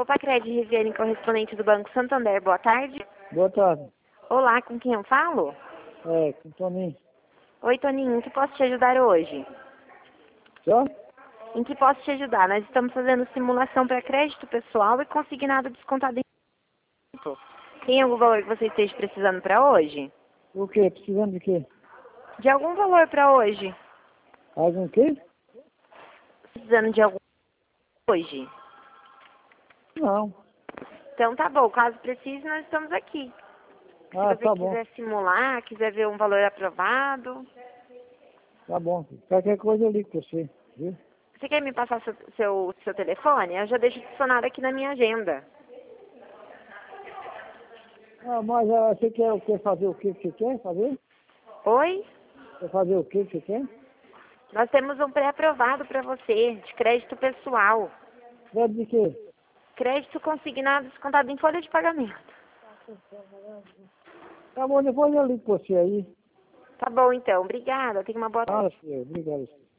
Opa, Cred, Regiane, correspondente do Banco Santander, boa tarde. Boa tarde. Olá, com quem eu falo? Com o Toninho. Oi, Toninho, em que posso te ajudar hoje? Só? Em que posso te ajudar? Nós estamos fazendo simulação para crédito pessoal e consignado descontado em crédito. Tem algum valor que você esteja precisando para hoje? O quê? Precisando de quê? De algum valor para hoje? Algum quê? Precisando de algum hoje? Não. Então tá bom, caso precise, nós estamos aqui. Se Ah, você tá bom. quiser simular, quiser ver um valor aprovado. Tá bom. Qualquer coisa eu ligo pra você. Viu? Você quer me passar seu telefone? Eu já deixo adicionado aqui na minha agenda. Ah, mas você quer fazer o que você quer fazer? Oi? Quer fazer o que você quer? Nós temos um pré-aprovado para você, de crédito pessoal. Crédito de quê? Crédito consignado descontado em folha de pagamento. Tá bom, depois eu ligo pra você aí. Tá bom, então. Obrigada. Tenha uma boa tarde. Ah, senhor. Obrigado.